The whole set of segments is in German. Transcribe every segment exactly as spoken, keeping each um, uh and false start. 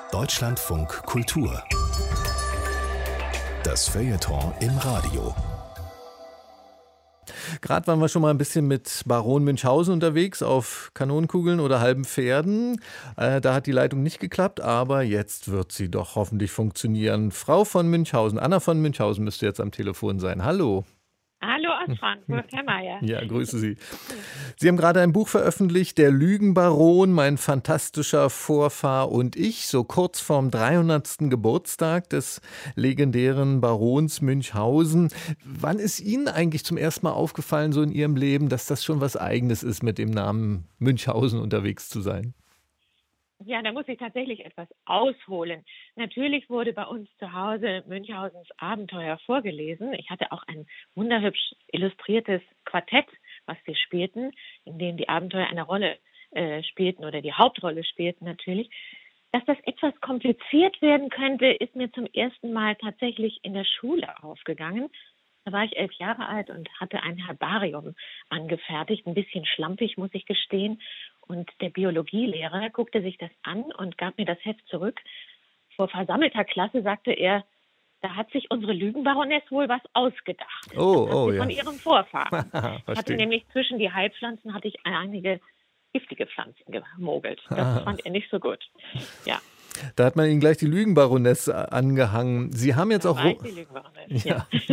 Deutschlandfunk Kultur. Das Feuilleton im Radio. Gerade waren wir schon mal ein bisschen mit Baron Münchhausen unterwegs auf Kanonenkugeln oder halben Pferden. Äh, da hat die Leitung nicht geklappt, aber jetzt wird sie doch hoffentlich funktionieren. Frau von Münchhausen, Anna von Münchhausen müsste jetzt am Telefon sein. Hallo. Hallo aus Frankfurt, Herr Mayer. Ja, grüße Sie. Sie haben gerade ein Buch veröffentlicht, Der Lügenbaron, mein fantastischer Vorfahr und ich, so kurz vorm dreihundertsten Geburtstag des legendären Barons Münchhausen. Wann ist Ihnen eigentlich zum ersten Mal aufgefallen, so in Ihrem Leben, dass das schon was Eigenes ist, mit dem Namen Münchhausen unterwegs zu sein? Ja, da muss ich tatsächlich etwas ausholen. Natürlich wurde bei uns zu Hause Münchhausens Abenteuer vorgelesen. Ich hatte auch ein wunderhübsch illustriertes Quartett, was wir spielten, in dem die Abenteuer eine Rolle äh, spielten oder die Hauptrolle spielten natürlich. Dass das etwas kompliziert werden könnte, ist mir zum ersten Mal tatsächlich in der Schule aufgegangen. Da war ich elf Jahre alt und hatte ein Herbarium angefertigt, ein bisschen schlampig, muss ich gestehen. Und der Biologielehrer guckte sich das an und gab mir das Heft zurück. Vor versammelter Klasse sagte er, da hat sich unsere Lügenbaroness wohl was ausgedacht. Oh, das hat oh, sie ja. von ihrem Vorfahren. Ich hatte Verstehe. nämlich zwischen die Heilpflanzen hatte ich einige giftige Pflanzen gemogelt. Das Ah. fand er nicht so gut. Ja, Da hat man Ihnen gleich die Lügenbaroness angehangen. Sie haben jetzt da auch war ich die Lügenbaroness. Ja. Ja.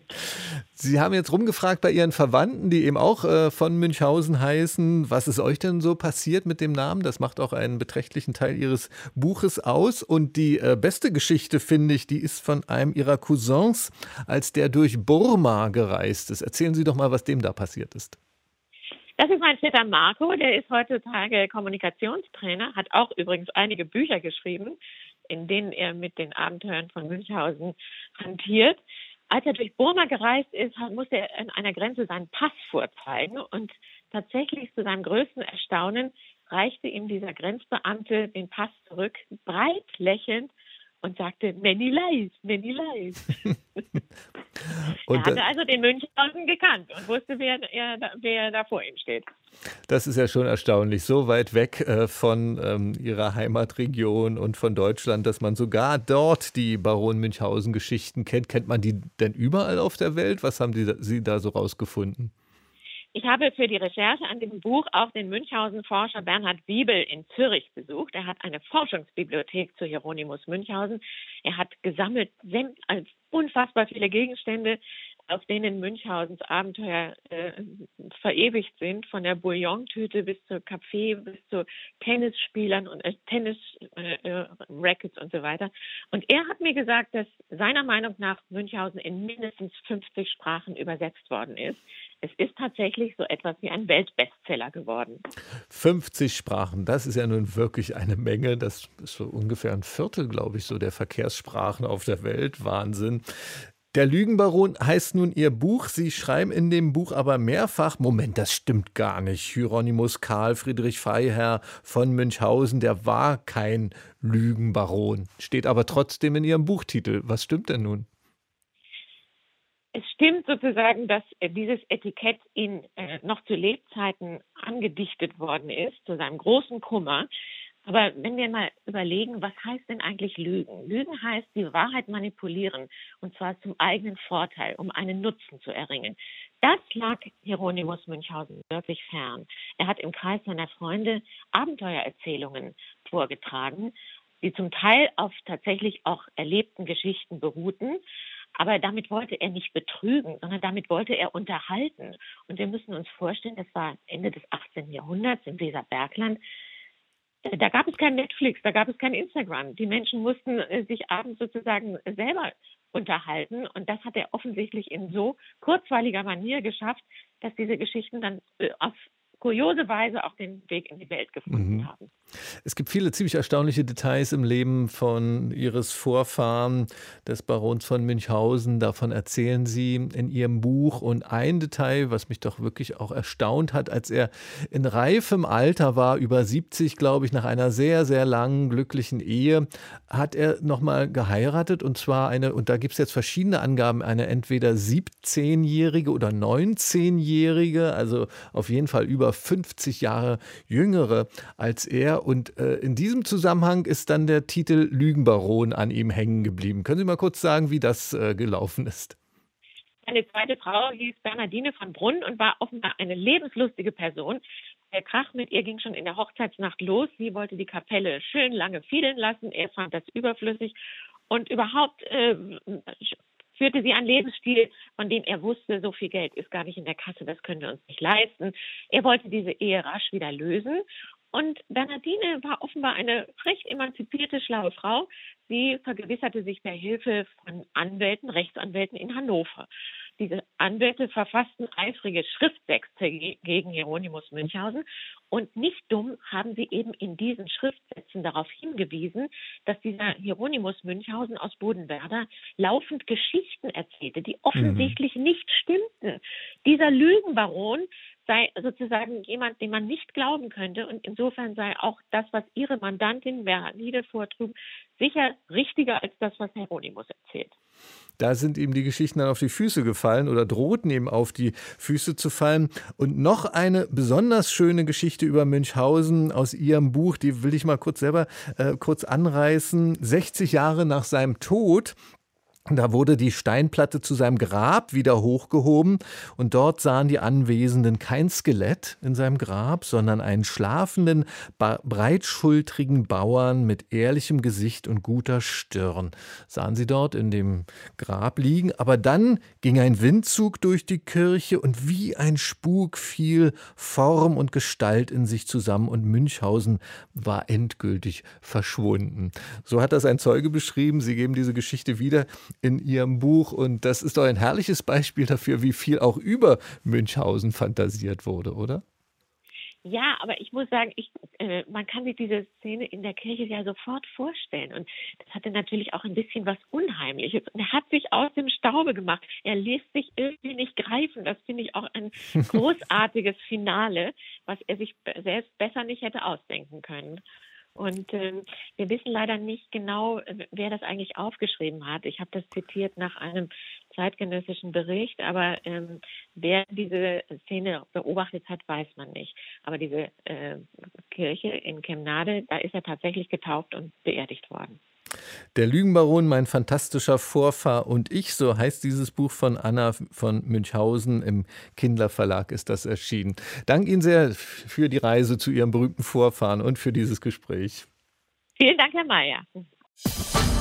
Sie haben jetzt rumgefragt bei Ihren Verwandten, die eben auch äh, von Münchhausen heißen. Was ist euch denn so passiert mit dem Namen? Das macht auch einen beträchtlichen Teil Ihres Buches aus. Und die äh, beste Geschichte, finde ich, die ist von einem Ihrer Cousins, als der durch Burma gereist ist. Erzählen Sie doch mal, was dem da passiert ist. Das ist mein Vetter Marco, der ist heutzutage Kommunikationstrainer, hat auch übrigens einige Bücher geschrieben, in denen er mit den Abenteuern von Münchhausen hantiert. Als er durch Burma gereist ist, musste er an einer Grenze seinen Pass vorzeigen und tatsächlich zu seinem größten Erstaunen reichte ihm dieser Grenzbeamte den Pass zurück, breit lächelnd und sagte, many lies, many lies. Und er hatte also den Münchhausen gekannt und wusste, wer, er, wer da vor ihm steht. Das ist ja schon erstaunlich, so weit weg äh, von ähm, Ihrer Heimatregion und von Deutschland, dass man sogar dort die Baron Münchhausen-Geschichten kennt. Kennt man die denn überall auf der Welt? Was haben die, Sie da so rausgefunden? Ich habe für die Recherche an dem Buch auch den Münchhausen-Forscher Bernhard Wiebel in Zürich besucht. Er hat eine Forschungsbibliothek zu Hieronymus Münchhausen. Er hat gesammelt als unfassbar viele Gegenstände, auf denen Münchhausens Abenteuer äh, verewigt sind, von der Bouillontüte bis zur Kaffee, bis zu Tennisspielern und äh, Tennis-Rackets äh, und so weiter. Und er hat mir gesagt, dass seiner Meinung nach Münchhausen in mindestens fünfzig Sprachen übersetzt worden ist. Es ist tatsächlich so etwas wie ein Weltbestseller geworden. fünfzig Sprachen, das ist ja nun wirklich eine Menge. Das ist so ungefähr ein Viertel, glaube ich, so der Verkehrssprachen auf der Welt. Wahnsinn. Der Lügenbaron heißt nun Ihr Buch. Sie schreiben in dem Buch aber mehrfach, Moment, das stimmt gar nicht. Hieronymus Karl Friedrich Freiherr von Münchhausen, der war kein Lügenbaron. Steht aber trotzdem in Ihrem Buchtitel. Was stimmt denn nun? Es stimmt sozusagen, dass dieses Etikett ihm äh, noch zu Lebzeiten angedichtet worden ist, zu seinem großen Kummer. Aber wenn wir mal überlegen, was heißt denn eigentlich Lügen? Lügen heißt, die Wahrheit manipulieren, und zwar zum eigenen Vorteil, um einen Nutzen zu erringen. Das lag Hieronymus Münchhausen wirklich fern. Er hat im Kreis seiner Freunde Abenteuererzählungen vorgetragen, die zum Teil auf tatsächlich auch erlebten Geschichten beruhten. Aber damit wollte er nicht betrügen, sondern damit wollte er unterhalten. Und wir müssen uns vorstellen, das war Ende des achtzehnten Jahrhunderts im Weserbergland. Da gab es kein Netflix, da gab es kein Instagram. Die Menschen mussten sich abends sozusagen selber unterhalten. Und das hat er offensichtlich in so kurzweiliger Manier geschafft, dass diese Geschichten dann auf kuriose Weise auch den Weg in die Welt gefunden Mhm. haben. Es gibt viele ziemlich erstaunliche Details im Leben von Ihres Vorfahren, des Barons von Münchhausen. Davon erzählen Sie in Ihrem Buch. Und ein Detail, was mich doch wirklich auch erstaunt hat, als er in reifem Alter war, über siebzig, glaube ich, nach einer sehr, sehr langen, glücklichen Ehe, hat er nochmal geheiratet. Und zwar eine, und da gibt es jetzt verschiedene Angaben, eine entweder siebzehnjährige oder neunzehnjährige, also auf jeden Fall über fünfzig Jahre jüngere als er. Und äh, in diesem Zusammenhang ist dann der Titel Lügenbaron an ihm hängen geblieben. Können Sie mal kurz sagen, wie das äh, gelaufen ist? Eine zweite Frau hieß Bernardine von Brunn und war offenbar eine lebenslustige Person. Der Krach mit ihr ging schon in der Hochzeitsnacht los. Sie wollte die Kapelle schön lange fiedeln lassen. Er fand das überflüssig. Und überhaupt äh, führte sie einen Lebensstil, von dem er wusste, so viel Geld ist gar nicht in der Kasse, das können wir uns nicht leisten. Er wollte diese Ehe rasch wieder lösen. Und Bernardine war offenbar eine recht emanzipierte, schlaue Frau. Sie vergewisserte sich der Hilfe von Anwälten, Rechtsanwälten in Hannover. Diese Anwälte verfassten eifrige Schriftsätze gegen Hieronymus Münchhausen. Und nicht dumm haben sie eben in diesen Schriftsätzen darauf hingewiesen, dass dieser Hieronymus Münchhausen aus Bodenwerder laufend Geschichten erzählte, die offensichtlich mhm. nicht stimmten. Dieser Lügenbaron sei sozusagen jemand, den man nicht glauben könnte. Und insofern sei auch das, was ihre Mandantin Bernardine vortrug, sicher richtiger als das, was Hieronymus erzählt. Da sind ihm die Geschichten dann auf die Füße gefallen oder drohten ihm auf die Füße zu fallen. Und noch eine besonders schöne Geschichte über Münchhausen aus Ihrem Buch, die will ich mal kurz selber äh, kurz anreißen. sechzig Jahre nach seinem Tod. Da wurde die Steinplatte zu seinem Grab wieder hochgehoben und dort sahen die Anwesenden kein Skelett in seinem Grab, sondern einen schlafenden, breitschultrigen Bauern mit ehrlichem Gesicht und guter Stirn. Sahen sie dort in dem Grab liegen, aber dann ging ein Windzug durch die Kirche und wie ein Spuk fiel Form und Gestalt in sich zusammen und Münchhausen war endgültig verschwunden. So hat das ein Zeuge beschrieben. Sie geben diese Geschichte wieder in Ihrem Buch und das ist doch ein herrliches Beispiel dafür, wie viel auch über Münchhausen fantasiert wurde, oder? Ja, aber ich muss sagen, ich, äh, man kann sich diese Szene in der Kirche ja sofort vorstellen und das hatte natürlich auch ein bisschen was Unheimliches und er hat sich aus dem Staube gemacht. Er lässt sich irgendwie nicht greifen. Das finde ich auch ein großartiges Finale, was er sich selbst besser nicht hätte ausdenken können. Und ähm, wir wissen leider nicht genau, wer das eigentlich aufgeschrieben hat. Ich habe das zitiert nach einem zeitgenössischen Bericht, aber ähm, wer diese Szene beobachtet hat, weiß man nicht. Aber diese äh, Kirche in Kemnade, da ist er tatsächlich getauft und beerdigt worden. Der Lügenbaron, mein fantastischer Vorfahr und ich, so heißt dieses Buch von Anna von Münchhausen. Im Kindler Verlag ist das erschienen. Danke Ihnen sehr für die Reise zu Ihrem berühmten Vorfahren und für dieses Gespräch. Vielen Dank, Herr Mayer.